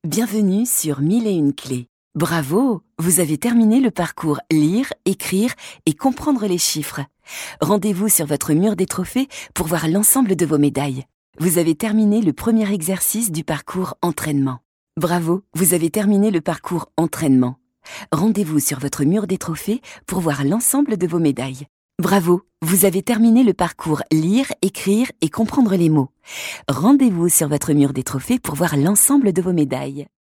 Bienvenue sur 1001 clés. Bravo, vous avez terminé le parcours lire, écrire et comprendre les chiffres. Rendez-vous sur votre mur des trophées pour voir l'ensemble de vos médailles. Vous avez terminé le premier exercice du parcours entraînement. Bravo, vous avez terminé le parcours entraînement. Rendez-vous sur votre mur des trophées pour voir l'ensemble de vos médailles. Bravo, vous avez terminé le parcours lire, écrire et comprendre les mots. Rendez-vous sur votre mur des trophées pour voir l'ensemble de vos médailles.